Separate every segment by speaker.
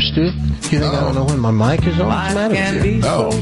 Speaker 1: Stu? You think I don't know when my mic is on? What's the matter with you?
Speaker 2: No.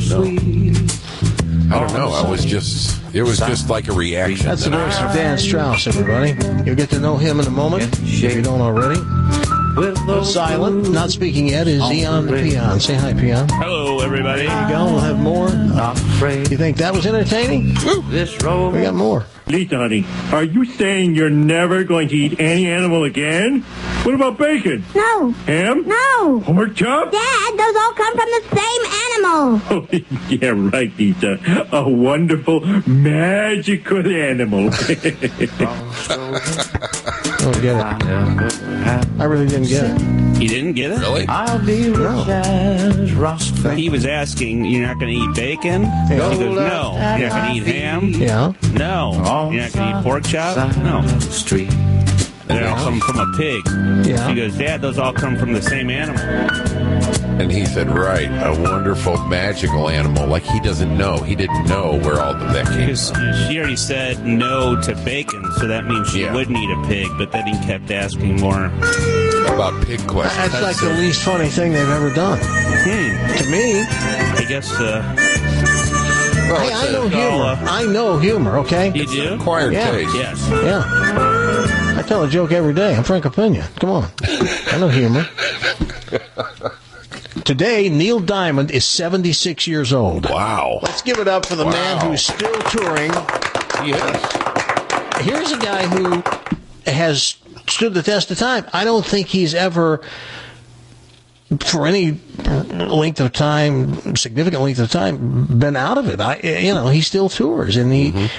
Speaker 2: I don't know. It was just like a reaction.
Speaker 1: That's the voice of Dan Strauss, everybody. You'll get to know him in a moment, if you don't already. Silent, not speaking yet, is Eon the Peon. Say hi, Peon.
Speaker 3: Hello, everybody.
Speaker 1: There you go. We'll have more. You think that was entertaining?
Speaker 4: This road.
Speaker 1: We got more.
Speaker 5: Lisa, honey, are you saying you're never going to eat any animal again? What about bacon?
Speaker 6: No.
Speaker 5: Ham?
Speaker 6: No.
Speaker 5: Pork chop?
Speaker 6: Dad, those all come from the same animal.
Speaker 5: Oh, yeah, right, Lisa. A wonderful, magical animal.
Speaker 1: I don't get it. I really didn't get it.
Speaker 3: You didn't get it?
Speaker 2: Really?
Speaker 4: I'll be rich as Ross.
Speaker 3: He was asking, you're not going to eat bacon?
Speaker 1: Yeah.
Speaker 3: He goes, no. You're not going to eat ham?
Speaker 1: Yeah.
Speaker 3: No. You're not going to eat pork chop? No.
Speaker 4: Street.
Speaker 3: They all come from a pig.
Speaker 1: Yeah.
Speaker 3: He goes, Dad, those all come from the same animal.
Speaker 2: And he said, right, a wonderful, magical animal. Like he doesn't know. He didn't know where all of that came
Speaker 3: Because
Speaker 2: from.
Speaker 3: she already said no to bacon, so that means she wouldn't eat a pig, but then he kept asking more.
Speaker 2: About pig questions.
Speaker 1: That's like the least funny thing they've ever done. To me.
Speaker 3: I guess,
Speaker 1: Hey, I know humor. I know humor, okay?
Speaker 3: You do?
Speaker 2: Acquired taste.
Speaker 3: Yes.
Speaker 1: Yeah. I tell a joke every day. I'm Frank Opinion. Come on. I know humor. Today, Neil Diamond is 76 years old.
Speaker 2: Wow.
Speaker 1: Let's give it up for the man who's still touring.
Speaker 2: Yes.
Speaker 1: Here's a guy who has stood the test of time. I don't think he's ever, for any length of time, significant length of time, been out of it. He still tours, and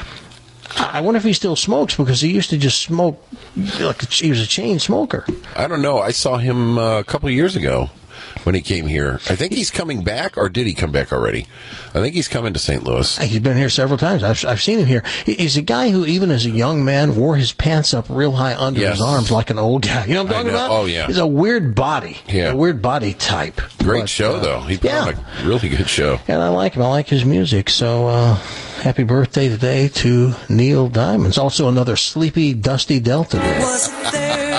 Speaker 1: I wonder if he still smokes, because he used to just smoke like he was a chain smoker.
Speaker 2: I don't know. I saw him a couple of years ago when he came here. I think he's coming back, or did he come back already? I think he's coming to St. Louis.
Speaker 1: He's been here several times. I've seen him here. He's a guy who, even as a young man, wore his pants up real high under his arms like an old guy. You know what I'm talking about?
Speaker 2: Oh, yeah.
Speaker 1: He's a weird body.
Speaker 2: Yeah.
Speaker 1: A weird body type.
Speaker 2: Great show, though. He put on a really good show.
Speaker 1: And I like him. I like his music. So, happy birthday today to Neil Diamond. It's also another sleepy, dusty Delta day.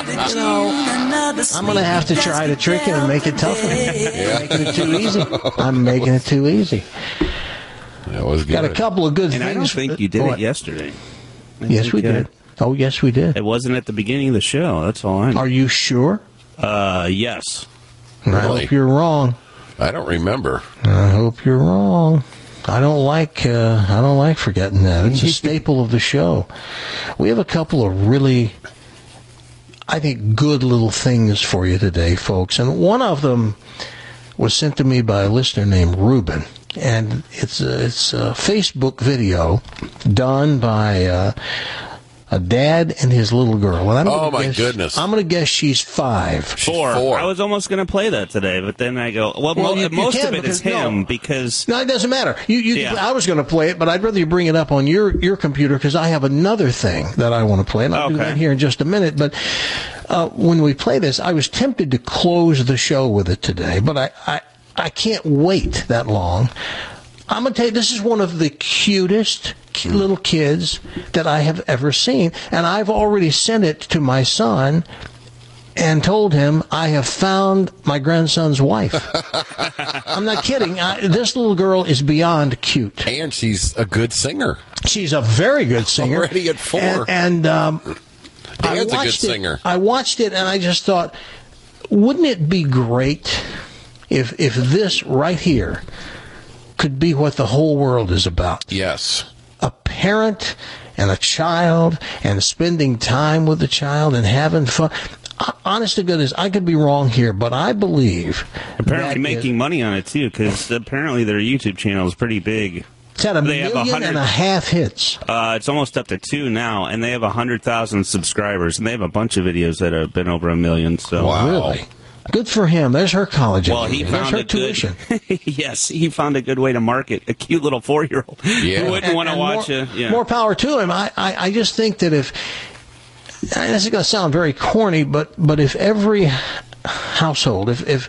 Speaker 1: I'm going to have to try to trick him and make it tougher. I'm making it too easy. I'm making it too easy.
Speaker 2: That was good.
Speaker 1: Got a couple of good
Speaker 3: and
Speaker 1: things.
Speaker 3: I don't think you did it yesterday.
Speaker 1: Yes, we did. Oh, yes, we did.
Speaker 3: It wasn't at the beginning of the show. That's all I know.
Speaker 1: Are you sure?
Speaker 3: Yes.
Speaker 1: I hope you're wrong.
Speaker 2: I don't remember.
Speaker 1: I hope you're wrong. I don't like forgetting that. It's a staple of the show. We have a couple of really, I think, good little things for you today, folks. And one of them was sent to me by a listener named Ruben. And it's a Facebook video done by a dad and his little girl. Well,
Speaker 2: goodness.
Speaker 1: I'm going to guess she's 5.
Speaker 3: Four. I was almost going to play that today, but then I go, most of it is him because...
Speaker 1: No, it doesn't matter. I was going to play it, but I'd rather you bring it up on your computer, because I have another thing that I want to play, and I'll do that here in just a minute. But when we play this, I was tempted to close the show with it today, but I can't wait that long. I'm going to tell you, this is one of the cutest little kids that I have ever seen. And I've already sent it to my son and told him I have found my grandson's wife. I'm not kidding. This little girl is beyond cute.
Speaker 2: And she's a good singer.
Speaker 1: She's a very good singer.
Speaker 2: Already at 4.
Speaker 1: And
Speaker 2: Dan's a good singer.
Speaker 1: I watched it, and I just thought, wouldn't it be great if this right here could be what the whole world is about?
Speaker 2: Yes.
Speaker 1: A parent and a child, and spending time with the child and having fun. Honest to goodness, I could be wrong here, but I believe
Speaker 3: apparently making money on it too, because apparently their YouTube channel is pretty big.
Speaker 1: It's at 1.5 million hits.
Speaker 3: It's almost up to 2 now, and they have 100,000 subscribers, and they have a bunch of videos that have been over 1 million. So
Speaker 1: Really? Good for him. There's her college.
Speaker 3: Well, he found a tuition. Yes, he found a good way to market a cute little 4-year-old who wouldn't want to watch it. Yeah.
Speaker 1: More power to him. I just think that if, and this is going to sound very corny, but if every household, if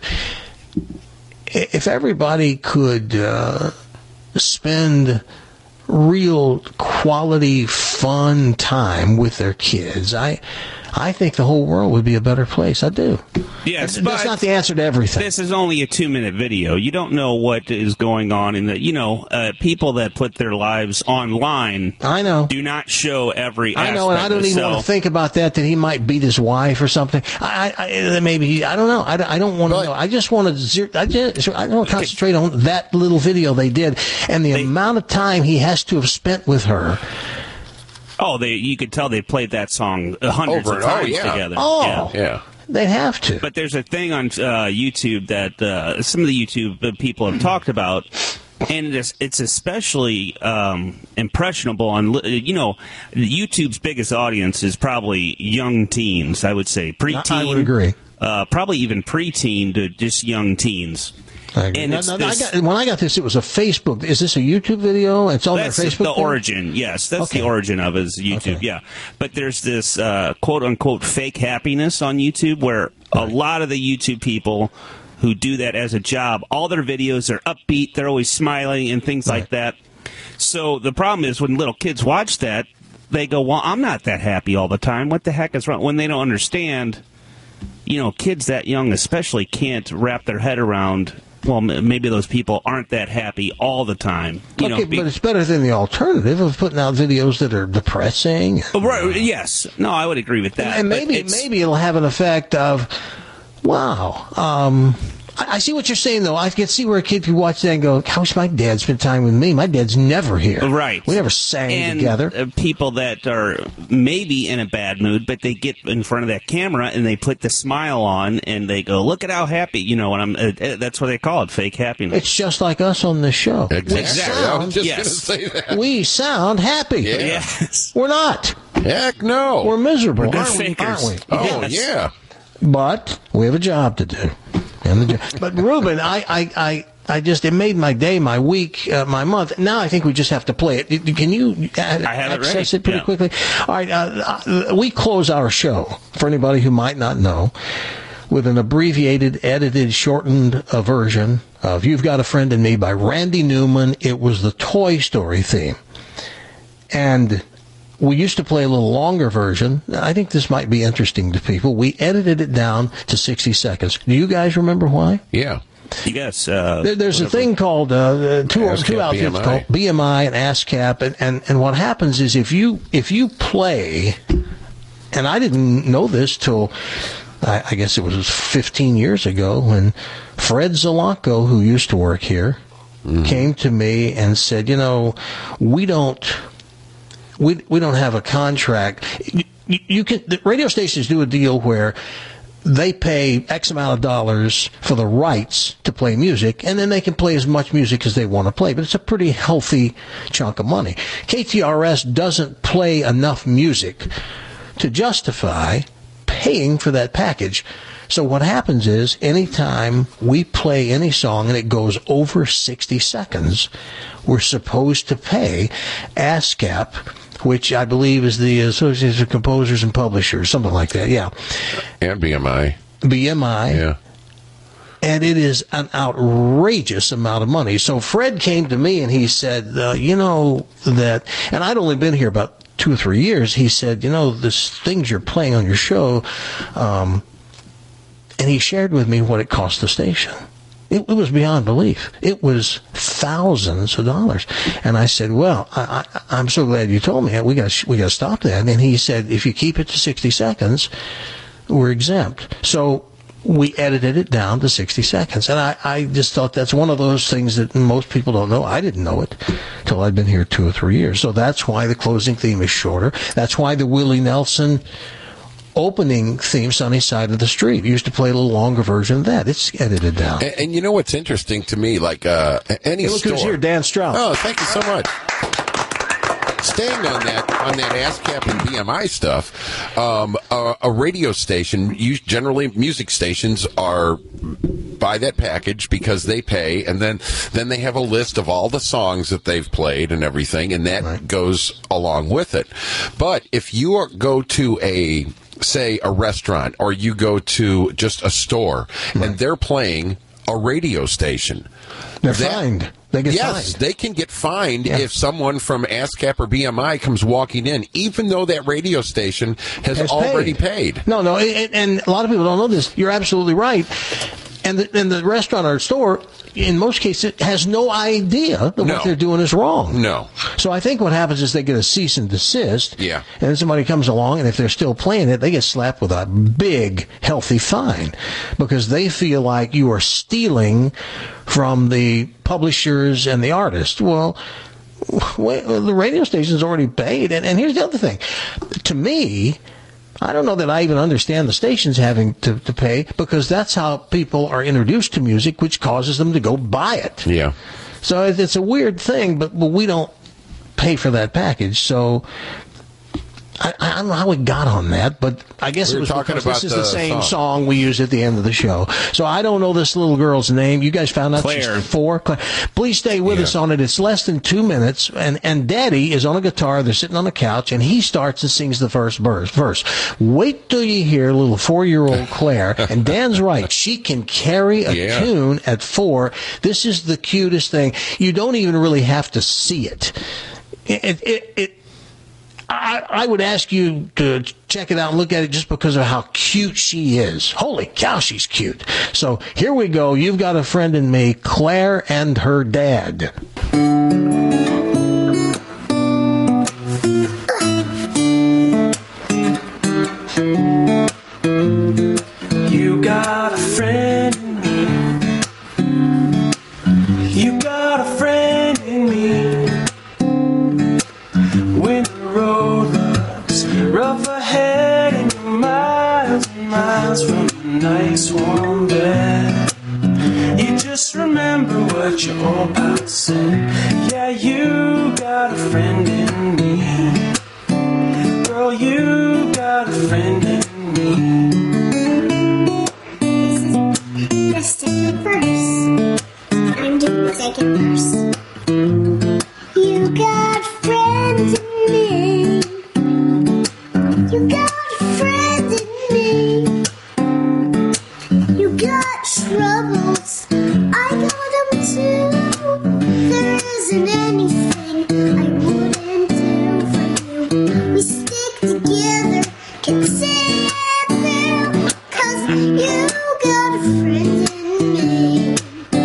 Speaker 1: everybody could spend real quality, fun time with their kids, I think the whole world would be a better place. I do.
Speaker 3: Yes,
Speaker 1: but that's not the answer to everything.
Speaker 3: This is only a 2-minute video. You don't know what is going on in the, people that put their lives online.
Speaker 1: I know.
Speaker 3: Do not show every aspect.
Speaker 1: I know, and I don't even want to think about that he might beat his wife or something. Maybe, I don't know. I don't want to know. I just want to I don't concentrate on that little video they did and the amount of time he has to have spent with her.
Speaker 3: Oh, you could tell they played that song hundreds of times together.
Speaker 1: Oh,
Speaker 2: yeah.
Speaker 1: They have to.
Speaker 3: But there's a thing on YouTube that some of the YouTube people have talked about, and it's especially impressionable on, YouTube's biggest audience is probably young teens, I would say. Preteen.
Speaker 1: I would agree.
Speaker 3: Probably even preteen to just young teens.
Speaker 1: And when I got this, it was a Facebook. Is this a YouTube video? It's on their Facebook.
Speaker 3: That's the origin. Yes, that's the origin of it is YouTube. Okay. Yeah, but there's this quote unquote fake happiness on YouTube where a lot of the YouTube people who do that as a job, all their videos are upbeat. They're always smiling and things like that. So the problem is when little kids watch that, they go, "Well, I'm not that happy all the time. What the heck is wrong?" When they don't understand, kids that young especially can't wrap their head around. Well, maybe those people aren't that happy all the time.
Speaker 1: But it's better than the alternative of putting out videos that are depressing.
Speaker 3: Right? Yes. No, I would agree with that.
Speaker 1: And maybe it'll have an effect of, wow. I see what you're saying, though. I can see where a kid could watch that and go, "How wish my dad spent time with me? My dad's never here."
Speaker 3: Right.
Speaker 1: We never sang together.
Speaker 3: People that are maybe in a bad mood, but they get in front of that camera and they put the smile on and they go, "Look at how happy," that's what they call it, fake happiness.
Speaker 1: It's just like us on this show.
Speaker 2: Exactly. I was just going to say that.
Speaker 1: We sound happy.
Speaker 2: Yeah.
Speaker 3: Yes.
Speaker 1: We're not.
Speaker 2: Heck no.
Speaker 1: We're miserable,
Speaker 3: We're
Speaker 1: aren't we?
Speaker 2: Oh, yeah.
Speaker 1: But we have a job to do. But Ruben, it made my day, my week, my month. Now I think we just have to play it. Can you access it pretty quickly? All right, we close our show, for anybody who might not know, with an abbreviated, edited, shortened version of "You've Got a Friend in Me" by Randy Newman. It was the Toy Story theme. And we used to play a little longer version. I think this might be interesting to people. We edited it down to 60 seconds. Do you guys remember why?
Speaker 2: Yeah.
Speaker 3: Yes.
Speaker 1: There's a thing called two outfits called BMI and ASCAP, and what happens is if you play, and I didn't know this till I guess it was 15 years ago when Fred Zalanko, who used to work here, came to me and said, we don't have a contract. The radio stations do a deal where they pay X amount of dollars for the rights to play music, and then they can play as much music as they want to play. But it's a pretty healthy chunk of money. KTRS doesn't play enough music to justify paying for that package. So what happens is anytime we play any song and it goes over 60 seconds, we're supposed to pay ASCAP, which I believe is the Association of Composers and Publishers, something like that, yeah.
Speaker 2: And BMI.
Speaker 1: Yeah. And it is an outrageous amount of money. So Fred came to me and he said, that, and I'd only been here about 2 or 3 years, he said, this things you're playing on your show, and he shared with me what it cost the station. It was beyond belief. It was thousands of dollars. And I said, well, I'm so glad you told me. We got to stop that. And he said, if you keep it to 60 seconds, we're exempt. So we edited it down to 60 seconds. And I just thought that's one of those things that most people don't know. I didn't know it till I'd been here 2 or 3 years. So that's why the closing theme is shorter. That's why the Willie Nelson opening theme, Sunny Side of the Street, used to play a little longer version of that. It's edited down.
Speaker 2: And you know what's interesting to me, like any store.
Speaker 1: Look who's here, Dan Strauss.
Speaker 2: Oh, thank you so much. Staying on that ASCAP and BMI stuff, a radio station, generally music stations are buy that package because they pay, and then they have a list of all the songs that they've played and everything, and that goes along with it. But if you go to say a restaurant, or you go to just a store, and they're playing a radio station.
Speaker 1: They're fined. They get fined.
Speaker 2: Yes, they can get fined if someone from ASCAP or BMI comes walking in, even though that radio station has already paid.
Speaker 1: No, and a lot of people don't know this. You're absolutely right. And the restaurant or store, in most cases, has no idea that what they're doing is wrong.
Speaker 2: No.
Speaker 1: So I think what happens is they get a cease and desist.
Speaker 2: Yeah.
Speaker 1: And then somebody comes along, and if they're still playing it, they get slapped with a big, healthy fine because they feel like you are stealing from the publishers and the artists. Well, the radio station's already paid. And here's the other thing. To me, I don't know that I even understand the stations having to pay because that's how people are introduced to music, which causes them to go buy it.
Speaker 2: Yeah.
Speaker 1: So it's a weird thing, but we don't pay for that package. So I don't know how we got on that, but I guess it was because this is the same song we use at the end of the show. So I don't know this little girl's name. You guys found out she's 4. Please stay with us on it. It's less than 2 minutes, and Daddy is on a guitar. They're sitting on a couch, and he starts and sings the first verse. Wait till you hear little 4-year-old Claire, and Dan's right. She can carry a tune at 4. This is the cutest thing. You don't even really have to see it. I would ask you to check it out and look at it just because of how cute she is. Holy cow, she's cute. So here we go. You've Got a Friend in Me, Claire and her dad.
Speaker 4: You got a friend in me. You got a friend in me. When the road looks rough ahead and you're miles and miles from a nice warm bed, you just remember what your old pal said. Yeah, you got a friend in me. Girl, you got a friend in me.
Speaker 6: This is the second verse. I'm doing the second verse. You got friends in me. You got friends in me. You got troubles. I got them too. There isn't anything I wouldn't do for you. We stick together, can say it through, 'cause you got a friend in me.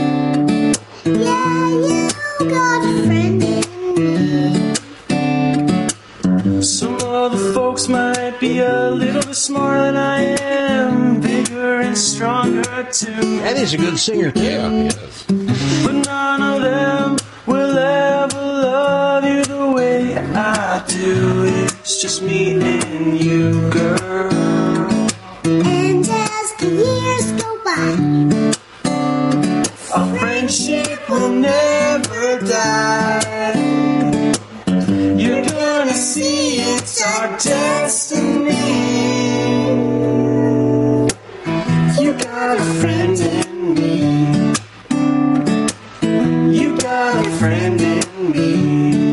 Speaker 6: Yeah, you got a friend in me.
Speaker 4: Some other folks might be a little bit smarter than I am, bigger and stronger too.
Speaker 1: That is a good singer, too.
Speaker 2: Yeah, he is.
Speaker 4: But none of them will ever love you the way I do. It's just me and you, girl.
Speaker 6: And as the years go by,
Speaker 4: Our friendship will never die. You're gonna see it's our destiny. You got a friend in me. You got a friend in me.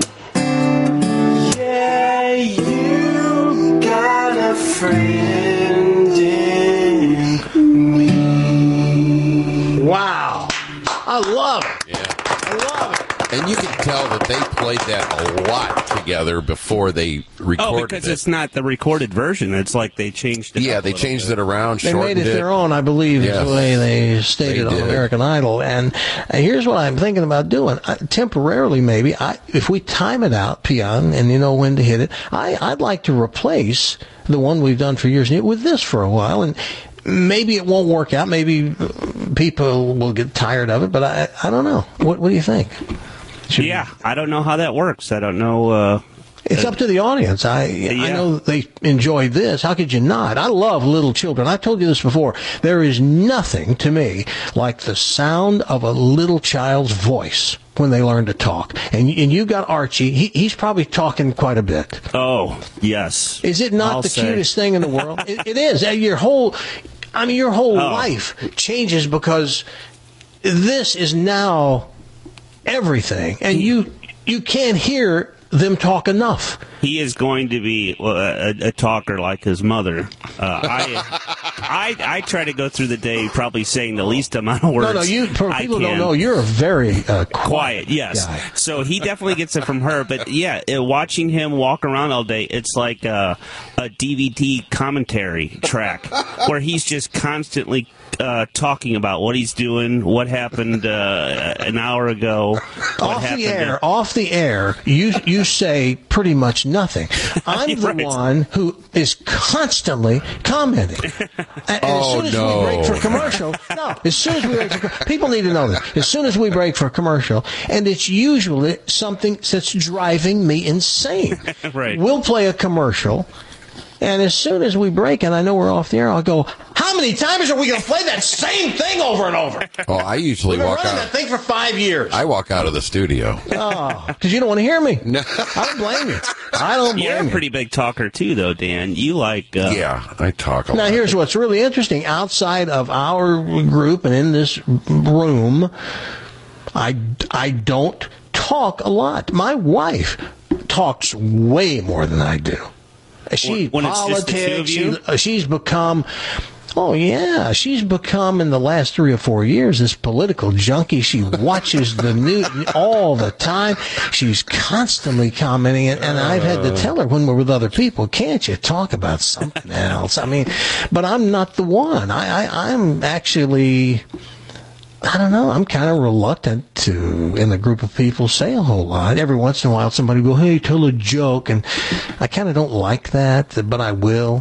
Speaker 4: Yeah, you got a friend in me.
Speaker 1: Wow. I love it.
Speaker 2: Yeah.
Speaker 1: I love it.
Speaker 2: And you can tell that they played that a lot together before they recorded it.
Speaker 3: Because it's not the recorded version. It's like they changed it.
Speaker 2: Yeah, they changed it around,
Speaker 1: They
Speaker 2: shortened
Speaker 1: made it their own, I believe, is the way they stated on American Idol. And here's what I'm thinking about doing. Temporarily, maybe, if we time it out, Pian, and you know when to hit it, I'd like to replace the one we've done for years with this for a while. And maybe it won't work out. Maybe people will get tired of it, but I don't know. What do you think?
Speaker 3: I don't know how that works. I don't know.
Speaker 1: It's up to the audience. I know they enjoy this. How could you not? I love little children. I've told you this before. There is nothing to me like the sound of a little child's voice when they learn to talk. And you got Archie. He's probably talking quite a bit.
Speaker 3: Oh, yes.
Speaker 1: Is it not the cutest thing in the world? It is. Your whole life changes because this is now everything. And you can't hear them talk enough.
Speaker 3: He is going to be a talker like his mother. I try to go through the day probably saying the least amount of words.
Speaker 1: No, people don't know you're a very
Speaker 3: quiet. Yes,
Speaker 1: guy.
Speaker 3: So he definitely gets it from her. But yeah, watching him walk around all day, it's like a DVD commentary track where he's just constantly talking about what he's doing, what happened an hour ago.
Speaker 1: Off the air, you say pretty much nothing. I'm the one who is constantly commenting. And as soon as we break for commercial, people need to know this. As soon as we break for commercial, and it's usually something that's driving me insane.
Speaker 3: Right.
Speaker 1: We'll play a commercial. And as soon as we break, and I know we're off the air, I'll go, how many times are we going to play that same thing over and over?
Speaker 2: Oh, I usually walk out.
Speaker 1: We've been running that thing for 5 years.
Speaker 2: I walk out of the studio.
Speaker 1: Oh, because you don't want to hear me.
Speaker 2: No.
Speaker 1: I don't blame you. I don't blame you.
Speaker 3: You're a pretty big talker, too, though, Dan. You like...
Speaker 2: yeah, I talk a lot.
Speaker 1: Now, here's what's really interesting. Outside of our group and in this room, I don't talk a lot. My wife talks way more than I do.
Speaker 3: When it's just the two of you?
Speaker 1: She's become... Oh, yeah. She's become, in the last 3 or 4 years, this political junkie. She watches the news all the time. She's constantly commenting. And I've had to tell her when we're with other people, can't you talk about something else? I mean, but I'm not the one. I'm actually... I don't know. I'm kind of reluctant to, in a group of people, say a whole lot. Every once in a while, somebody will go, hey, tell a joke. And I kind of don't like that, but I will.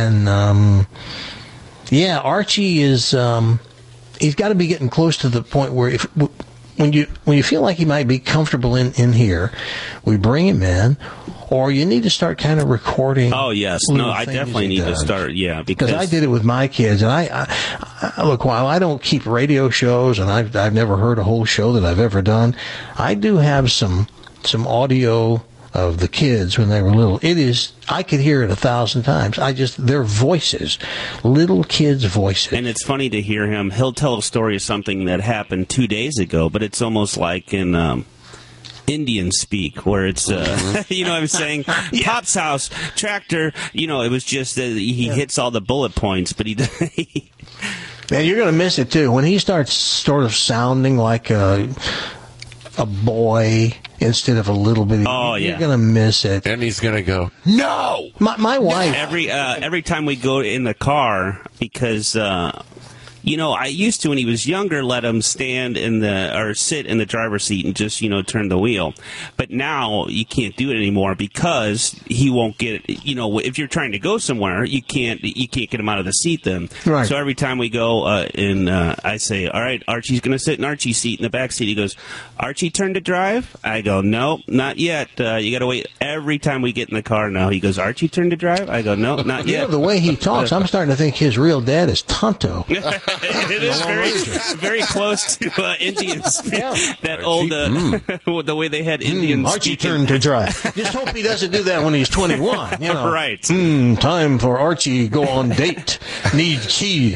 Speaker 1: Yeah, Archie is, he's got to be getting close to the point where when you feel like he might be comfortable in here, we bring him in, or you need to start kind of recording.
Speaker 3: Oh, yes. No, I definitely need to start, because
Speaker 1: I did it with my kids, and I look, while I don't keep radio shows, and I've never heard a whole show that I've ever done, I do have some audio of the kids when they were little. I could hear it 1,000 times. Their voices, little kids' voices.
Speaker 3: And it's funny to hear him. He'll tell a story of something that happened 2 days ago, but it's almost like in Indian speak, where it's, you know what I'm saying? Yeah. Pop's house, tractor, it was just that he hits all the bullet points, but he
Speaker 1: Man, you're going to miss it, too. When he starts sort of sounding like a boy instead of a little bitty, you're going to miss it.
Speaker 2: And he's going to go, no!
Speaker 1: My wife...
Speaker 3: Every time we go in the car, because... I used to, when he was younger, let him stand or sit in the driver's seat and just, turn the wheel. But now you can't do it anymore because he won't get, if you're trying to go somewhere, you can't get him out of the seat then.
Speaker 1: Right.
Speaker 3: So every time we go I say, all right, Archie's going to sit in Archie's seat in the back seat. He goes, Archie, turn to drive? I go, no, not yet. You got to wait. Every time we get in the car now, he goes, Archie, turn to drive? I go, no, not yet.
Speaker 1: The way he talks, I'm starting to think his real dad is Tonto.
Speaker 3: It is very close to Indian speak. Yeah. That old, the way they had Indians.
Speaker 1: Archie turned to drive. Just hope he doesn't do that when he's 21.
Speaker 3: Right.
Speaker 1: Time for Archie go on date. Need key.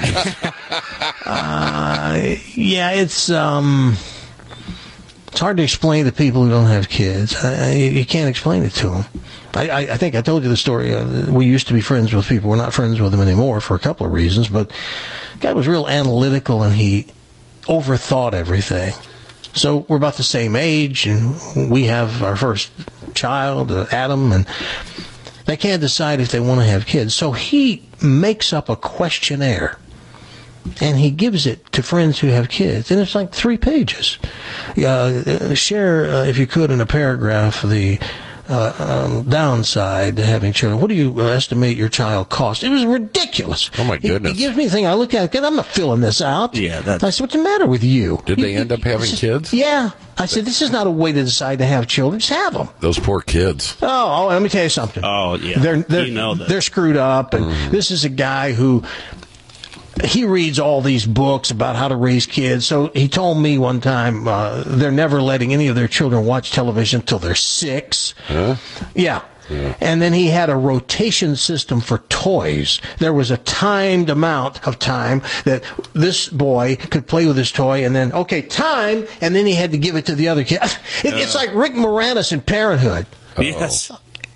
Speaker 1: It's hard to explain to people who don't have kids. You can't explain it to them. I think I told you the story. We used to be friends with people. We're not friends with them anymore for a couple of reasons, but the guy was real analytical and he overthought everything. So we're about the same age, and we have our first child, Adam, and they can't decide if they want to have kids. So he makes up a questionnaire, and he gives it to friends who have kids, and it's like 3 pages. Share, if you could, in a paragraph, the downside to having children. What do you estimate your child cost? It was ridiculous.
Speaker 2: Oh, my goodness.
Speaker 1: He gives me a thing. I look at it, I'm not filling this out.
Speaker 3: Yeah,
Speaker 1: I said, what's the matter with you?
Speaker 2: Did they end up having kids?
Speaker 1: Yeah. I said, this is not a way to decide to have children. Just have them.
Speaker 2: Those poor kids.
Speaker 1: Oh, let me tell you something.
Speaker 3: Oh, yeah.
Speaker 1: They're screwed up, and this is a guy who... He reads all these books about how to raise kids. So he told me one time they're never letting any of their children watch television until they're 6.
Speaker 2: Huh?
Speaker 1: Yeah. And then he had a rotation system for toys. There was a timed amount of time that this boy could play with his toy, and then, okay, time, and then he had to give it to the other kid. It's like Rick Moranis in Parenthood.
Speaker 3: Yes.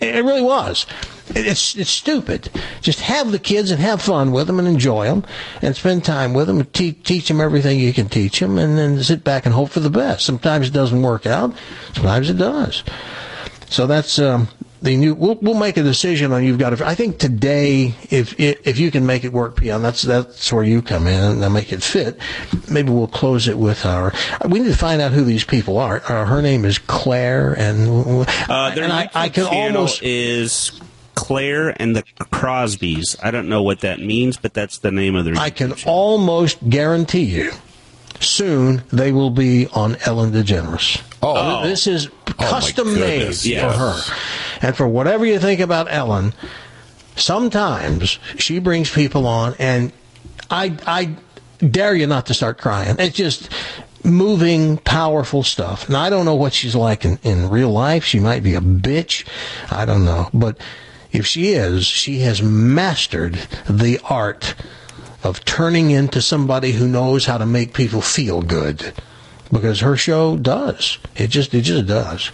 Speaker 1: It really was. It's stupid. Just have the kids and have fun with them and enjoy them and spend time with them and teach them everything you can teach them, and then sit back and hope for the best. Sometimes it doesn't work out. Sometimes it does. So that's the new. We'll make a decision on. You've got to. I think today, if you can make it work, Peon, that's where you come in and make it fit. Maybe we'll close it with our. We need to find out who these people are. Her name is Claire, and
Speaker 3: I can almost is Claire and the Crosbys. I don't know what that means, but that's the name of their.
Speaker 1: I can almost guarantee you, soon they will be on Ellen DeGeneres.
Speaker 2: Oh,
Speaker 1: this is custom made
Speaker 2: yes.
Speaker 1: for her. And for whatever you think about Ellen, sometimes she brings people on, and I dare you not to start crying. It's just moving, powerful stuff. And I don't know what she's like in real life. She might be a bitch. I don't know. But if she is, she has mastered the art of turning into somebody who knows how to make people feel good. Because her show does. It just does.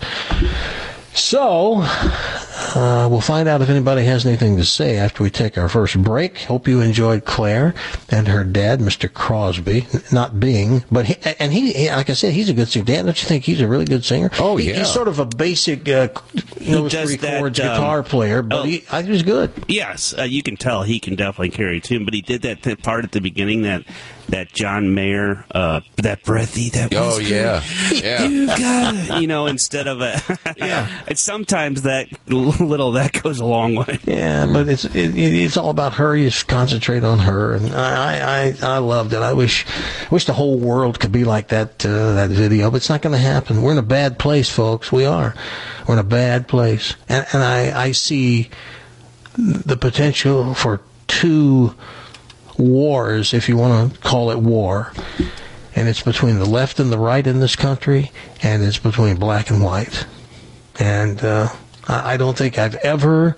Speaker 1: So, we'll find out if anybody has anything to say after we take our first break. Hope you enjoyed Claire and her dad, Mr. Crosby, not Bing, but he, like I said, he's a good singer. Dan, don't you think he's a really good singer?
Speaker 2: Oh, yeah.
Speaker 1: He's sort of a basic nose three chords guitar player, but I think he's good.
Speaker 3: Yes, you can tell he can definitely carry a tune, but he did that part at the beginning that John Mayer, that breathy, that was good.
Speaker 2: Yeah.
Speaker 3: You got it, instead of a, and sometimes that little, that goes a long way.
Speaker 1: Yeah, but it's all about her. You just concentrate on her, and I loved it. I wish the whole world could be like that video, but it's not going to happen. We're in a bad place, folks. We are. We're in a bad place, and I see the potential for two wars, if you want to call it war, and it's between the left and the right in this country, and it's between black and white. And I don't think I've ever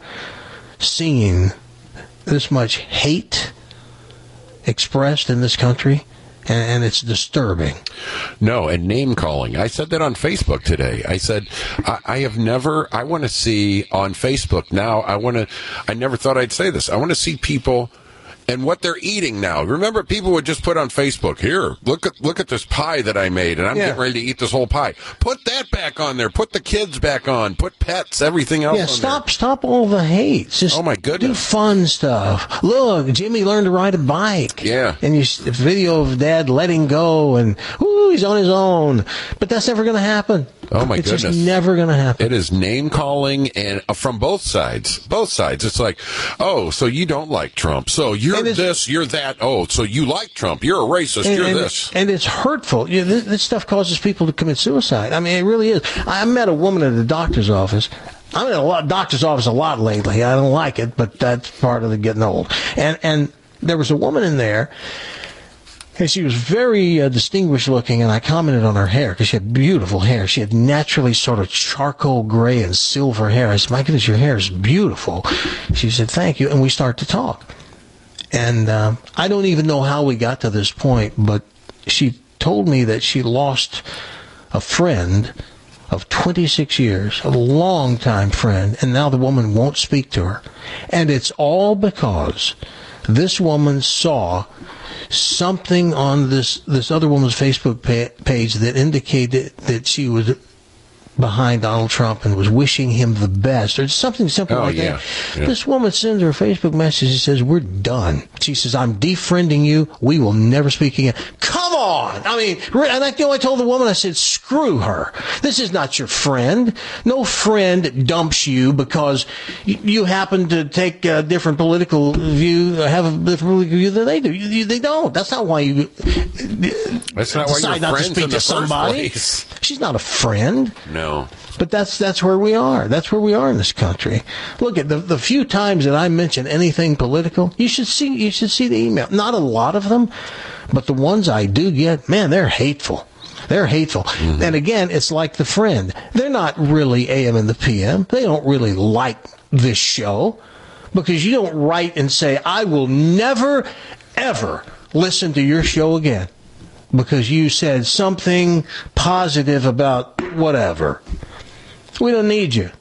Speaker 1: seen this much hate expressed in this country, and it's disturbing.
Speaker 2: No, and name calling. I said that on Facebook today. I said, I want to see on Facebook now, I never thought I'd say this. I want to see people and what they're eating now. Remember, people would just put on Facebook, here, look at this pie that I made, and I'm getting ready to eat this whole pie. Put that back on there. Put the kids back on. Put pets, everything else on there.
Speaker 1: Stop all the hate. Just
Speaker 2: oh, my goodness.
Speaker 1: Do fun stuff. Look, Jimmy learned to ride a bike.
Speaker 2: Yeah.
Speaker 1: And the video of Dad letting go, and he's on his own. But that's never going to happen.
Speaker 2: Oh, my goodness.
Speaker 1: It's just never going to happen.
Speaker 2: It is name calling, and from both sides. Both sides. It's like, oh, so you don't like Trump. So you're this, you're that. Oh, so you like Trump. You're a racist. You're this.
Speaker 1: And it's hurtful. This stuff causes people to commit suicide. I mean, it really is. I met a woman at a doctor's office. I'm in a doctor's office a lot lately. I don't like it, but that's part of the getting old. And there was a woman in there. And she was very distinguished looking, and I commented on her hair because she had beautiful hair. She had naturally sort of charcoal gray and silver hair. I said, my goodness, your hair is beautiful. She said, thank you. And we started to talk. And I don't even know how we got to this point, but she told me that she lost a friend of 26 years, a long-time friend, and now the woman won't speak to her. And it's all because this woman saw something on this other woman's Facebook page that indicated that she was behind Donald Trump and was wishing him the best, or something simple like that. Yeah. This woman sends her a Facebook message and says, we're done. She says, I'm defriending you. We will never speak again. Come on! I mean, and I told the woman, I said, screw her. This is not your friend. No friend dumps you because you happen to take a different political view, have a different political view than they do. They don't. That's not why you decide not to speak to somebody. She's not a friend.
Speaker 2: No.
Speaker 1: But that's where we are. That's where we are in this country. Look at the few times that I mention anything political, you should see the email. Not a lot of them, but the ones I do get, man, they're hateful. They're hateful. Mm-hmm. And again, it's like the friend. They're not really AM and the PM. They don't really like this show because you don't write and say, I will never, ever listen to your show again because you said something positive about whatever. We don't need you.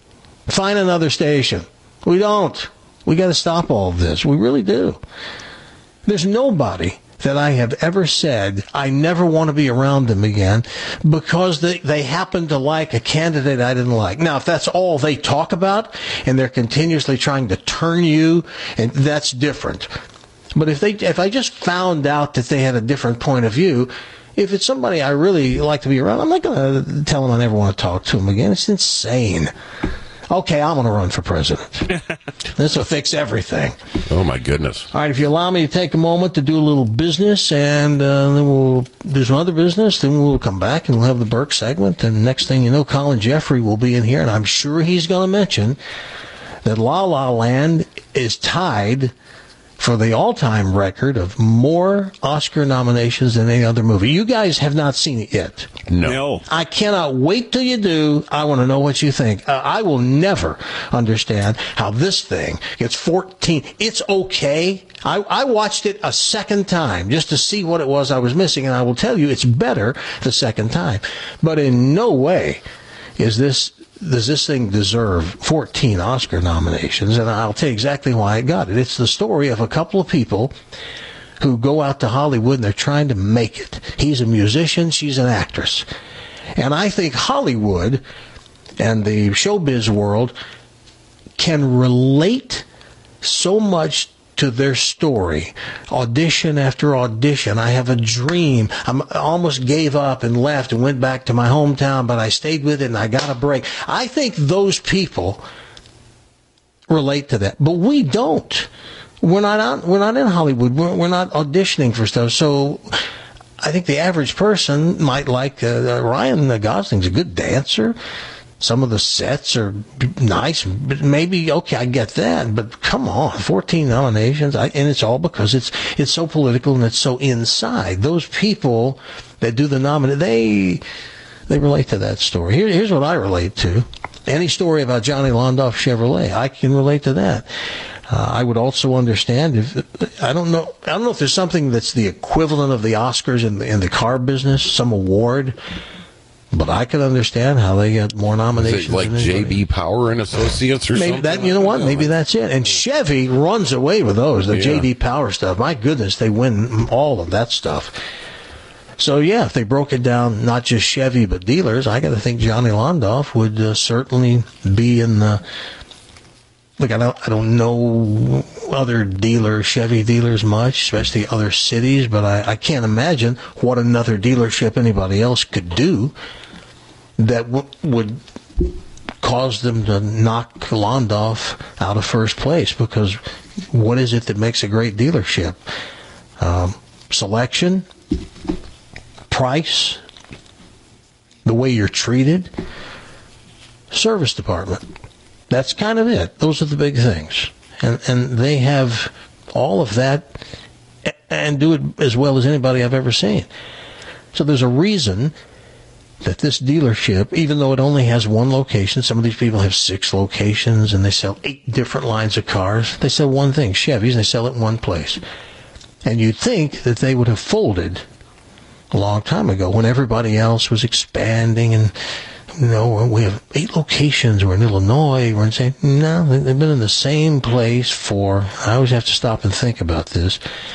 Speaker 1: Find another station. We don't. We got to stop all of this. We really do. There's nobody that I have ever said I never want to be around them again because they happen to like a candidate I didn't like. Now, if that's all they talk about and they're continuously trying to turn you, and that's different. But if I just found out that they had a different point of view, if it's somebody I really like to be around, I'm not going to tell them I never want to talk to them again. It's insane. Okay, I'm going to run for president. This will fix everything.
Speaker 2: Oh, my goodness.
Speaker 1: All right, if you allow me to take a moment to do a little business, and then we'll do some other business, then we'll come back and we'll have the Burke segment, and next thing you know, Colin Jeffrey will be in here, and I'm sure he's going to mention that La La Land is tied for the all-time record of more Oscar nominations than any other movie. You guys have not seen it yet.
Speaker 2: No.
Speaker 1: I cannot wait till you do. I want to know what you think. I will never understand how this thing gets 14. It's okay. I watched it a second time just to see what it was I was missing, and I will tell you it's better the second time. But in no way does this thing deserve 14 Oscar nominations, and I'll tell you exactly why it got it. It's the story of a couple of people who go out to Hollywood and they're trying to make it. He's a musician, she's an actress. And I think Hollywood and the showbiz world can relate so much to their story, audition after audition. I have a dream. I almost gave up and left and went back to my hometown, but I stayed with it and I got a break. I think those people relate to that, but we don't. We're not in Hollywood. We're not auditioning for stuff. So I think the average person might like Ryan Gosling's a good dancer. Some of the sets are nice. Maybe, okay, I get that. But come on, 14 nominations. And it's all because it's so political and it's so inside. Those people that do the nomination, they relate to that story. Here's what I relate to. Any story about Johnny Londoff Chevrolet, I can relate to that. I would also understand I don't know if there's something that's the equivalent of the Oscars in the car business, some award. But I can understand how they get more nominations.
Speaker 2: Is it like J.B. Power and Associates or
Speaker 1: maybe
Speaker 2: something?
Speaker 1: That, you know what? Maybe that's it. And Chevy runs away with those, the J.D. Power stuff. My goodness, they win all of that stuff. So, yeah, if they broke it down, not just Chevy, but dealers, I got to think Johnny Londoff would certainly be in the... Look, I don't know other Chevy dealers much, especially other cities, but I can't imagine what another dealership anybody else could do that would cause them to knock Londoff out of first place, because what is it that makes a great dealership? Selection, price, the way you're treated, service department. That's kind of it. Those are the big things. And they have all of that and do it as well as anybody I've ever seen. So there's a reason that this dealership, even though it only has one location, some of these people have 6 locations and they sell 8 different lines of cars. They sell one thing, Chevys, and they sell it in one place. And you'd think that they would have folded a long time ago when everybody else was expanding and... No, we have 8 locations. We're in Illinois. We're in St. No, they've been in the same place for, I always have to stop and think about this,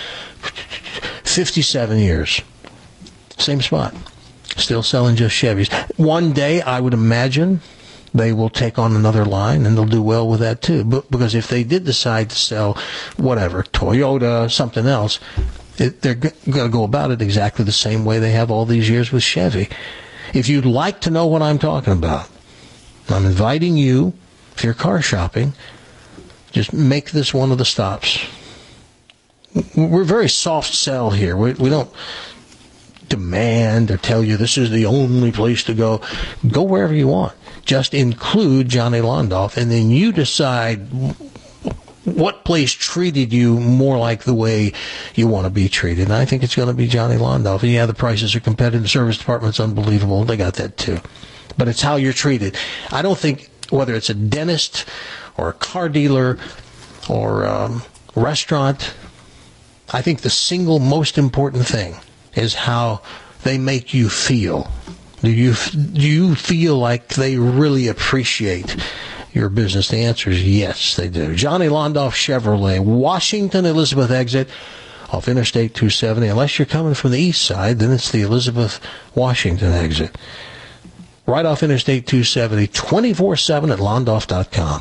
Speaker 1: 57 years. Same spot. Still selling just Chevys. One day, I would imagine, they will take on another line, and they'll do well with that too. But because if they did decide to sell whatever, Toyota, something else, they're going to go about it exactly the same way they have all these years with Chevy. If you'd like to know what I'm talking about, I'm inviting you, if you're car shopping, just make this one of the stops. We're very soft sell here. We don't demand or tell you this is the only place to go. Go wherever you want. Just include Johnny Londoff, and then you decide what place treated you more like the way you want to be treated. And I think it's going to be Johnny Londoff. And yeah, the prices are competitive. The service department's unbelievable. They got that too. But it's how you're treated. I don't think whether it's a dentist or a car dealer or a restaurant, I think the single most important thing is how they make you feel. Do you feel like they really appreciate your business? The answer is yes, they do. Johnny Londoff Chevrolet, Washington Elizabeth exit off Interstate 270. Unless you're coming from the east side, then it's the Elizabeth Washington exit. Right off Interstate 270, 24/7 at londoff.com.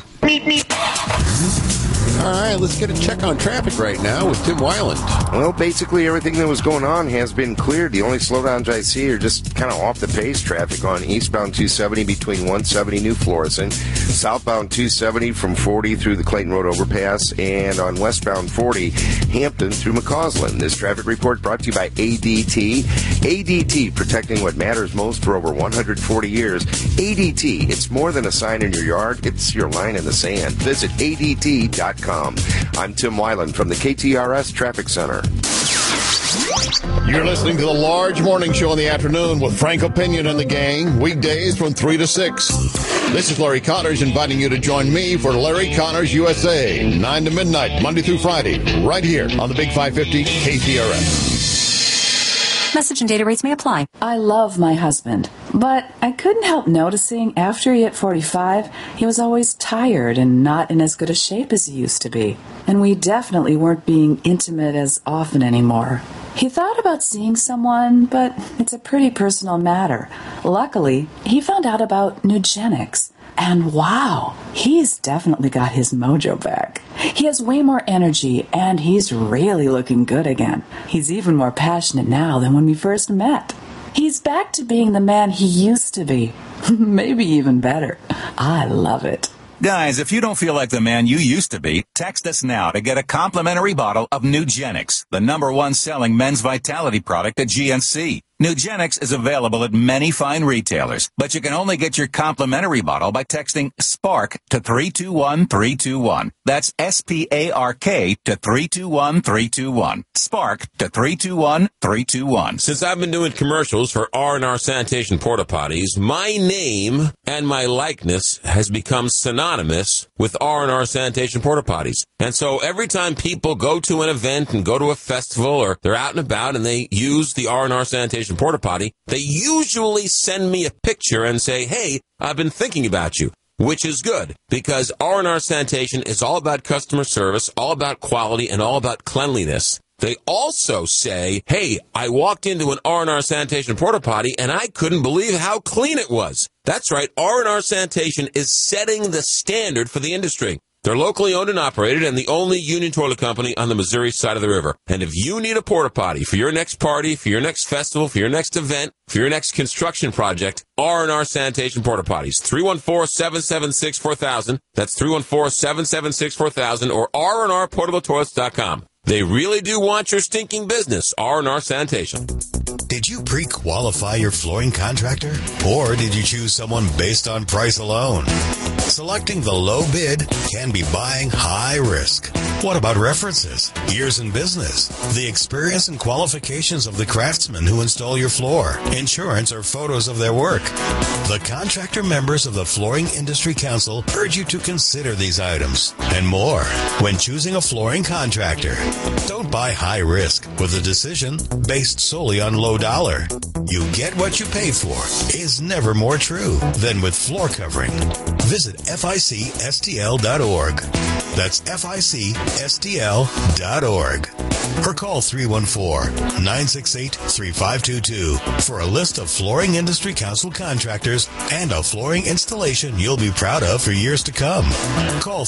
Speaker 2: All right, let's get a check on traffic right now with Tim Weiland.
Speaker 7: Well, basically everything that was going on has been cleared. The only slowdowns I see are just kind of off the pace traffic on eastbound 270 between 170 New Florissant, southbound 270 from 40 through the Clayton Road overpass, and on westbound 40 Hampton through McCausland. This traffic report brought to you by ADT. ADT, protecting what matters most for over 140 years. ADT, it's more than a sign in your yard, it's your line in the sand. Visit ADT.com. I'm Tim Weiland from the KTRS Traffic Center.
Speaker 8: You're listening to the Large Morning Show in the afternoon with Frank Opinion and the gang, weekdays from 3 to 6. This is Larry Connors inviting you to join me for Larry Connors USA, 9 to midnight, Monday through Friday, right here on the Big 550 KTRS.
Speaker 9: Message and data rates may apply. I love my husband, but I couldn't help noticing after he hit 45, he was always tired and not in as good a shape as he used to be. And we definitely weren't being intimate as often anymore. He thought about seeing someone, but it's a pretty personal matter. Luckily, he found out about Nugenics. And wow, he's definitely got his mojo back. He has way more energy, and he's really looking good again. He's even more passionate now than when we first met. He's back to being the man he used to be. Maybe even better. I love it.
Speaker 10: Guys, if you don't feel like the man you used to be, text us now to get a complimentary bottle of Nugenics, the #1 selling men's vitality product at GNC. Nugenics is available at many fine retailers, but you can only get your complimentary bottle by texting SPARK to 321321. That's SPARK to 321321. SPARK to 321321.
Speaker 11: Since I've been doing commercials for R&R Sanitation Porta Potties, my name and my likeness has become synonymous with R&R Sanitation Porta Potties. And so every time people go to an event and go to a festival or they're out and about and they use the R&R Sanitation Porta Potty, they usually send me a picture and say, hey, I've been thinking about you, which is good because R&R Sanitation is all about customer service, all about quality, and all about cleanliness. They also say, hey, I walked into an R&R Sanitation Porta Potty and I couldn't believe how clean it was. That's right, R&R Sanitation is setting the standard for the industry. They're locally owned and operated and the only union toilet company on the Missouri side of the river. And if you need a porta potty for your next party, for your next festival, for your next event, for your next construction project, R&R Sanitation Porta Potties, 314-776-4000. That's 314-776-4000 or rnrportabletoilets.com. They really do want your stinking business, R&R Sanitation.
Speaker 12: Did you pre-qualify your flooring contractor? Or did you choose someone based on price alone? Selecting the low bid can be buying high risk. What about references, years in business, the experience and qualifications of the craftsmen who install your floor, insurance, or photos of their work? The contractor members of the Flooring Industry Council urge you to consider these items and more when choosing a flooring contractor. Don't buy high risk with a decision based solely on low dollar. You get what you pay for is never more true than with floor covering. Visit FICSTL.org. That's FICSTL.org. Or call 314-968-3522 for a list of Flooring Industry Council contractors and a flooring installation you'll be proud of for years to come. Call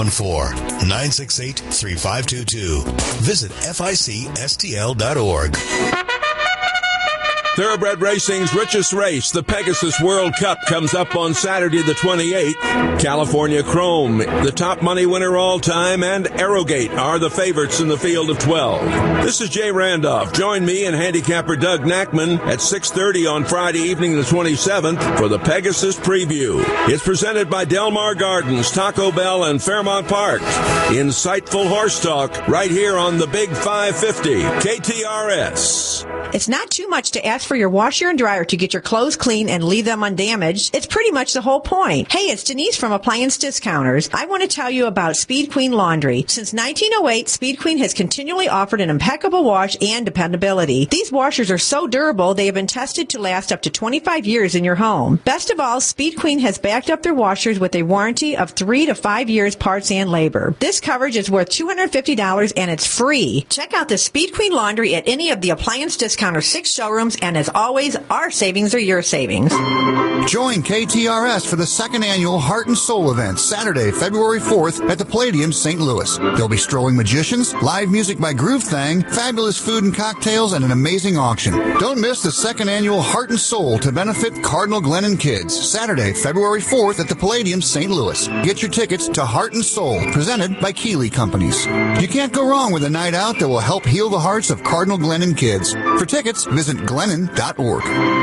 Speaker 12: 314-968-3522. Visit FICSTL.org.
Speaker 13: Thoroughbred Racing's richest race, the Pegasus World Cup, comes up on Saturday the 28th. California Chrome, the top money winner all time, and Arrogate are the favorites in the field of 12. This is Jay Randolph. Join me and handicapper Doug Knackman at 6:30 on Friday evening the 27th for the Pegasus Preview. It's presented by Del Mar Gardens, Taco Bell, and Fairmount Park. Insightful horse talk right here on the Big 550, KTRS.
Speaker 14: It's not too much to ask ask for your washer and dryer to get your clothes clean and leave them undamaged, it's pretty much the whole point. Hey, it's Denise from Appliance Discounters. I want to tell you about Speed Queen Laundry. Since 1908, Speed Queen has continually offered an impeccable wash and dependability. These washers are so durable, they have been tested to last up to 25 years in your home. Best of all, Speed Queen has backed up their washers with a warranty of 3 to 5 years parts and labor. This coverage is worth $250 and it's free. Check out the Speed Queen Laundry at any of the Appliance Discounter 6 showrooms, and as always, our savings are your savings.
Speaker 15: Join KTRS for the second annual Heart and Soul event, Saturday, February 4th at the Palladium, St. Louis. There'll be strolling magicians, live music by Groove Thang, fabulous food and cocktails, and an amazing auction. Don't miss the second annual Heart and Soul to benefit Cardinal Glennon Kids, Saturday, February 4th at the Palladium, St. Louis. Get your tickets to Heart and Soul, presented by Keeley Companies. You can't go wrong with a night out that will help heal the hearts of Cardinal Glennon kids. For tickets, visit glennon.org.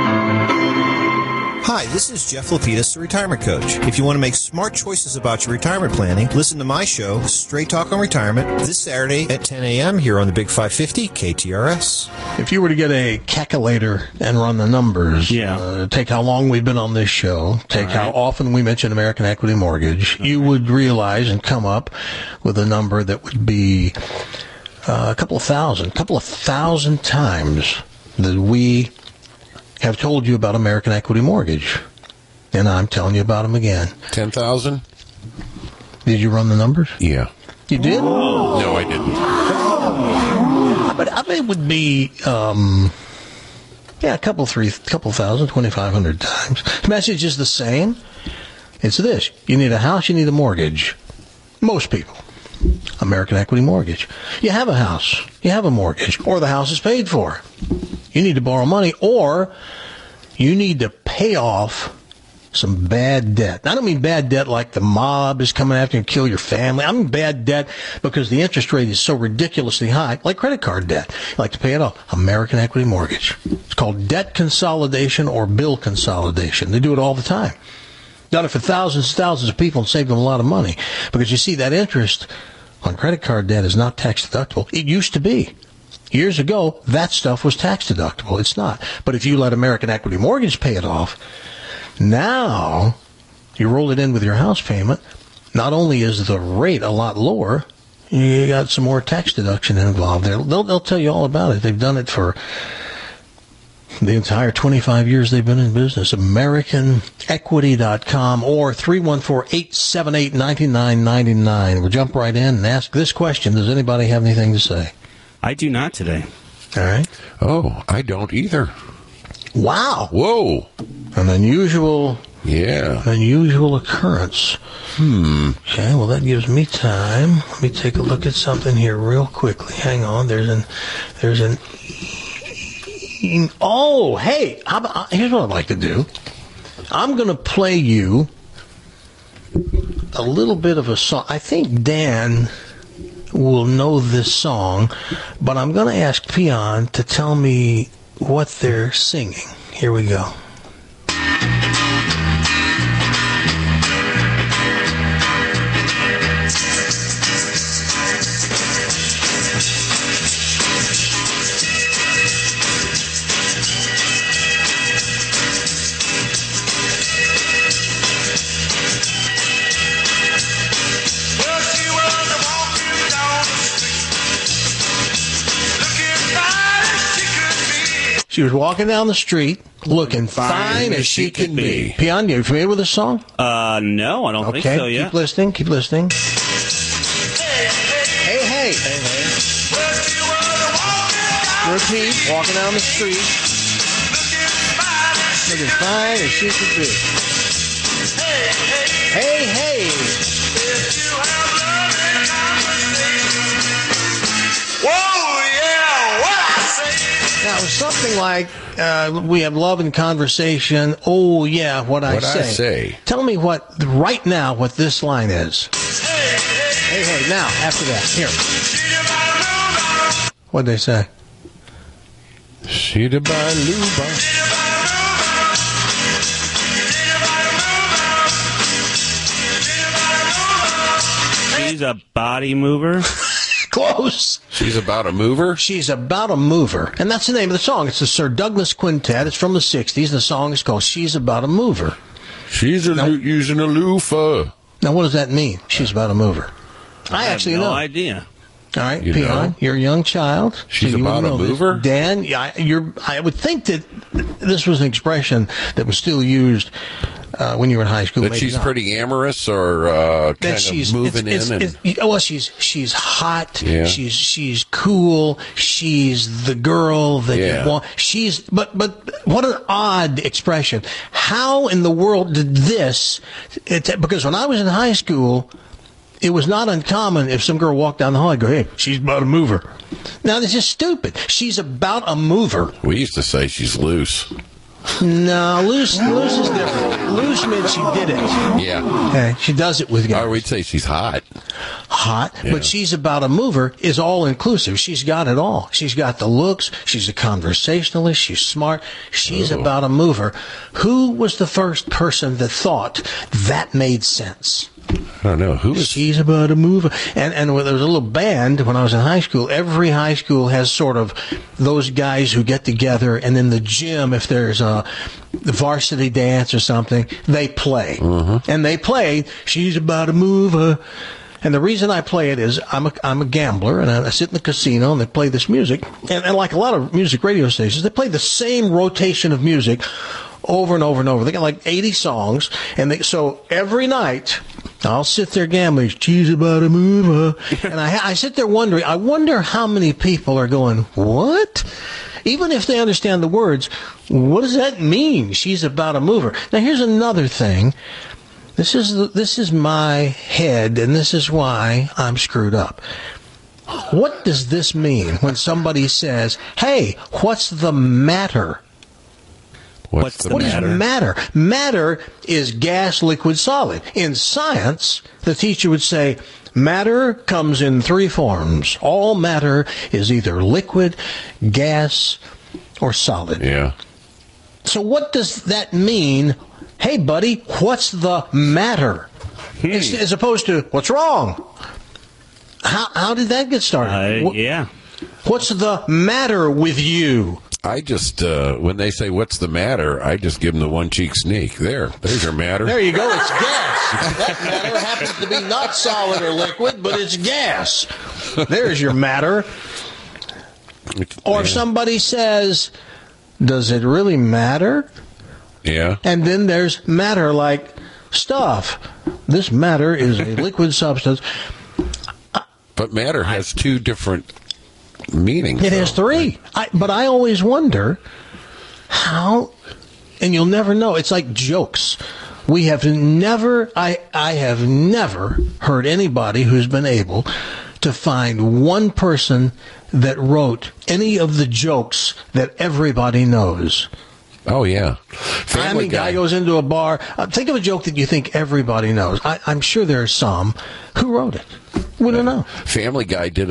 Speaker 16: Hi, this is Jeff Lapidus, the retirement coach. If you want to make smart choices about your retirement planning, listen to my show, Straight Talk on Retirement, this Saturday at 10 a.m. here on the Big 550 KTRS.
Speaker 1: If you were to get a calculator and run the numbers, take how long we've been on this show, take how often we mention American Equity Mortgage, you would realize and come up with a number that would be a couple of thousand times that we have told you about American Equity Mortgage. And I'm telling you about them again.
Speaker 2: 10,000?
Speaker 1: Couple you run the numbers?
Speaker 2: Yeah.
Speaker 1: You did?
Speaker 2: Oh. No, I didn't.
Speaker 1: But I bet it would be, a couple thousand, 2,500 times. The message is the same. It's this. You need a house, you need a mortgage. Most people. American Equity Mortgage. You have a house, you have a mortgage, or the house is paid for. You need to borrow money, or you need to pay off some bad debt. I don't mean bad debt like the mob is coming after you and kill your family. I mean bad debt because the interest rate is so ridiculously high, like credit card debt. You like to pay it off. American Equity Mortgage. It's called debt consolidation or bill consolidation. They do it all the time. Done it for thousands and thousands of people and saved them a lot of money. Because you see, that interest on credit card debt is not tax deductible. It used to be. Years ago, that stuff was tax deductible. It's not. But if you let American Equity Mortgage pay it off, now you roll it in with your house payment, not only is the rate a lot lower, you got some more tax deduction involved there. They'll tell you all about it. They've done it for the entire 25 years they've been in business. AmericanEquity.com or 314-878-9999. We'll jump right in and ask this question. Does anybody have anything to say?
Speaker 3: I do not today.
Speaker 1: All right.
Speaker 2: Oh, I don't either.
Speaker 1: Wow.
Speaker 2: Whoa.
Speaker 1: An unusual occurrence. Okay, well, that gives me time. Let me take a look at something here real quickly. Hang on. There's an oh, hey, here's what I'd like to do. I'm going to play you a little bit of a song. I think Dan will know this song, but I'm going to ask Peon to tell me what they're singing. Here we go. She was walking down the street looking fine as she could be. Peon, are you familiar with this song?
Speaker 3: No, I don't think so, yeah.
Speaker 1: Keep listening. Hey, hey. Repeat, walking down the street looking fine as she could be. Hey, hey. Now, it was something like, we have love and conversation. Oh, yeah, what I say. Tell me right now, what this line is. Hey, hey, now, after that, here. What'd they say?
Speaker 2: Shida-ba-luba.
Speaker 3: She's a body mover.
Speaker 1: Close.
Speaker 2: She's about a mover?
Speaker 1: She's about a mover. And that's the name of the song. It's the Sir Douglas Quintet. It's from the 60s. The song is called She's About a Mover.
Speaker 2: She's using a loofah.
Speaker 1: Now, what does that mean? She's about a mover. I actually
Speaker 3: have no
Speaker 1: know.
Speaker 3: idea.
Speaker 1: All right, Peon, you're a young child.
Speaker 2: She's
Speaker 1: so you
Speaker 2: about a mover?
Speaker 1: Dan, I would think that this was an expression that was still used when you were in high school.
Speaker 2: That she's pretty amorous or kind of moving in?
Speaker 1: She's hot.
Speaker 2: Yeah.
Speaker 1: She's cool. She's the girl that you want. But what an odd expression. How in the world did this... because when I was in high school... It was not uncommon if some girl walked down the hall, I'd go, hey, she's about a mover. Now, this is stupid. She's about a mover.
Speaker 2: We used to say she's loose.
Speaker 1: No, loose is different. Loose meant she did it.
Speaker 2: Yeah.
Speaker 1: Okay, she does it with guys.
Speaker 2: Or we'd say she's hot.
Speaker 1: Hot, but she's about a mover is all-inclusive. She's got it all. She's got the looks. She's a conversationalist. She's smart. She's about a mover. Who was the first person that thought that made sense?
Speaker 2: I don't know.
Speaker 1: She's about a mover. And there was a little band when I was in high school. Every high school has sort of those guys who get together, and in the gym, if there's a varsity dance or something, they play.
Speaker 2: Mm-hmm.
Speaker 1: And they play, She's About a Mover. And the reason I play it is I'm a gambler, and I sit in the casino, and they play this music. And like a lot of music radio stations, they play the same rotation of music over and over and over. They got like 80 songs, and so every night I'll sit there gambling. She's about a mover, and I sit there wondering. I wonder how many people are going, what? Even if they understand the words, what does that mean? She's about a mover. Now here's another thing. This is my head, and this is why I'm screwed up. What does this mean when somebody says, "Hey, what's the matter?" What is matter? Matter is gas, liquid, solid. In science, the teacher would say, matter comes in three forms. All matter is either liquid, gas, or solid.
Speaker 2: Yeah.
Speaker 1: So what does that mean? Hey, buddy, what's the matter? As opposed to, what's wrong? How did that get started?
Speaker 3: Yeah.
Speaker 1: What's the matter with you?
Speaker 2: I just, when they say, what's the matter, I just give them the one cheek sneak. There's your matter.
Speaker 1: There you go, it's gas. That matter happens to be not solid or liquid, but it's gas. There's your matter. Or if somebody says, does it really matter?
Speaker 2: Yeah.
Speaker 1: And then there's matter like stuff. This matter is a liquid substance.
Speaker 2: But matter has two different meanings.
Speaker 1: It has three. But I always wonder how, and you'll never know. It's like jokes. We have never, I have never heard anybody who's been able to find one person that wrote any of the jokes that everybody knows.
Speaker 2: Oh, yeah.
Speaker 1: Family Guy goes into a bar. Think of a joke that you think everybody knows. I'm sure there are some. Who wrote it? We don't know.
Speaker 2: Family Guy did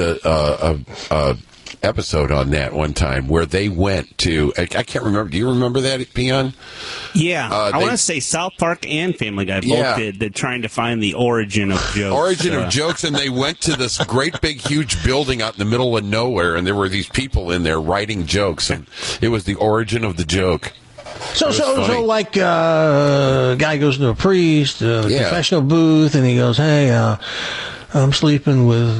Speaker 2: a episode on that one time where they went to, I can't remember. Do you remember that, Peon?
Speaker 3: Yeah. I want to say South Park and Family Guy both did. They're trying to find the origin of jokes.
Speaker 2: Of jokes, and they went to this great big huge building out in the middle of nowhere, and there were these people in there writing jokes, and it was the origin of the joke.
Speaker 1: So like a guy goes to a priest, confessional booth, and he goes, hey, I'm sleeping with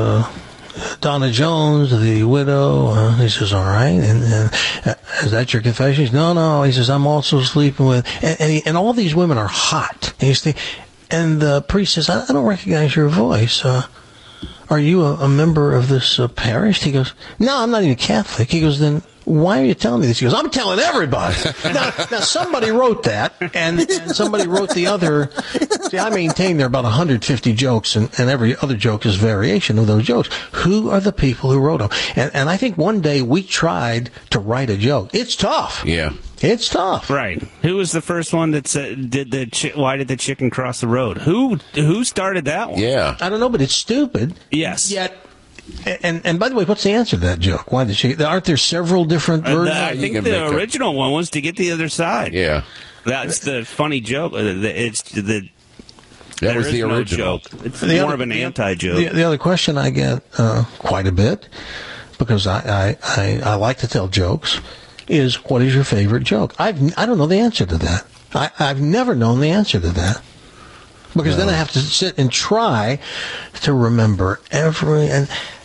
Speaker 1: Donna Jones, the widow. He says, all right. And is that your confession? He says, no. He says, I'm also sleeping with... And all these women are hot. And the priest says, I don't recognize your voice. Are you a member of this parish? He goes, no, I'm not even Catholic. He goes, then why are you telling me this? He goes, I'm telling everybody. Now somebody wrote that, and somebody wrote the other. See, I maintain there are about 150 jokes, and every other joke is a variation of those jokes. Who are the people who wrote them? And I think one day we tried to write a joke. It's tough.
Speaker 2: Yeah.
Speaker 1: It's tough.
Speaker 3: Right. Who was the first one that said, why did the chicken cross the road? Who started that one?
Speaker 2: Yeah.
Speaker 1: I don't know, but it's stupid.
Speaker 3: Yes.
Speaker 1: Yet... And by the way, what's the answer to that joke? Why did she? Aren't there several different versions?
Speaker 3: I think the original one was to get the other side.
Speaker 2: Yeah,
Speaker 3: that's the funny joke. It's the
Speaker 2: That was the original.
Speaker 3: Joke. It's more of an anti-joke.
Speaker 1: The other question I get quite a bit, because I like to tell jokes, is what is your favorite joke? I don't know the answer to that. I've never known the answer to that. Because then I have to sit and try to remember every... And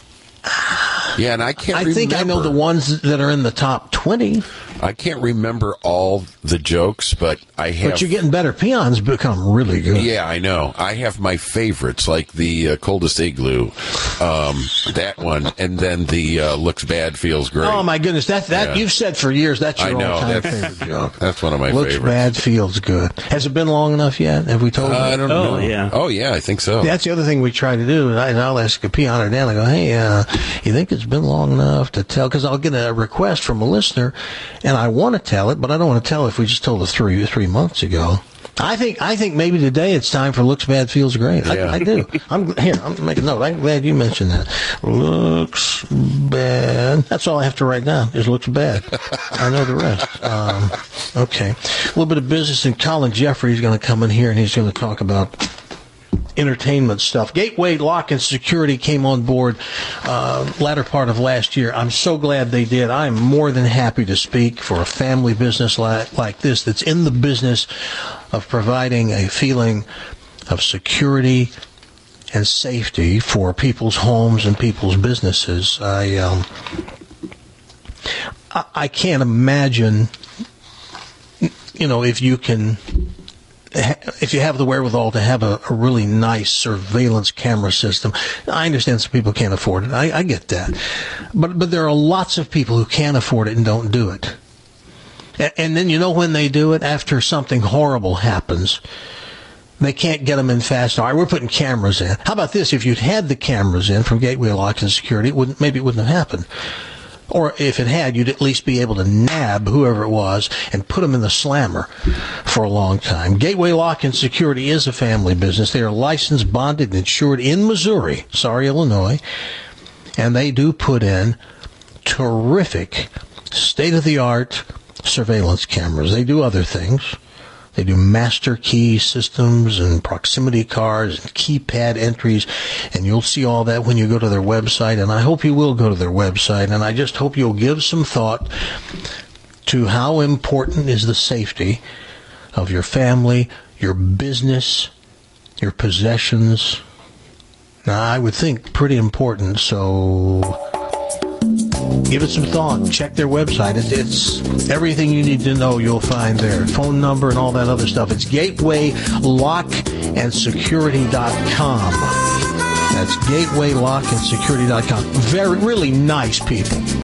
Speaker 2: I can't remember.
Speaker 1: I think I know the ones that are in the top 20.
Speaker 2: I can't remember all the jokes, but I have...
Speaker 1: But you're getting better. Peons become really good.
Speaker 2: Yeah, I know. I have my favorites, like the Coldest Igloo, that one, and then the Looks Bad, Feels Great.
Speaker 1: Oh, my goodness. That you've said for years that's your all-time favorite joke.
Speaker 2: That's one of my
Speaker 1: favorites. Looks Bad, Feels Good. Has it been long enough yet? Have we told you?
Speaker 2: I don't know.
Speaker 3: Yeah.
Speaker 2: Oh, yeah, I think so.
Speaker 1: That's the other thing we try to do. And I'll ask a peon or Dan. I go, hey, you think it's been long enough to tell? Because I'll get a request from a listener, and I want to tell it, but I don't want to tell if we just told it three months ago. I think maybe today it's time for Looks Bad, Feels Great.
Speaker 2: Yeah.
Speaker 1: I do. I'm making a note. I'm glad you mentioned that. Looks bad. That's all I have to write down is looks bad. I know the rest. Okay. A little bit of business, and Colin Jeffrey is going to come in here and he's going to talk about entertainment stuff. Gateway Lock and Security came on board latter part of last year. I'm so glad they did. I'm more than happy to speak for a family business like this that's in the business of providing a feeling of security and safety for people's homes and people's businesses. I can't imagine, if you have the wherewithal to have a really nice surveillance camera system. I understand some people can't afford it. I get that. But there are lots of people who can't afford it and don't do it. And then when they do it, after something horrible happens, they can't get them in fast. All right, we're putting cameras in. How about this? If you'd had the cameras in from Gateway Lock and Security, maybe it wouldn't have happened. Or if it had, you'd at least be able to nab whoever it was and put them in the slammer for a long time. Gateway Lock and Security is a family business. They are licensed, bonded, and insured in Missouri, Illinois, and they do put in terrific, state-of-the-art surveillance cameras. They do other things. They do master key systems and proximity cards and keypad entries, and you'll see all that when you go to their website, and I hope you will go to their website, and I just hope you'll give some thought to how important is the safety of your family, your business, your possessions. Now, I would think pretty important, so give it some thought. Check their website. It's everything you need to know you'll find there. Phone number and all that other stuff. It's gatewaylockandSecurity.com. That's gatewaylockandSecurity.com. Really nice people.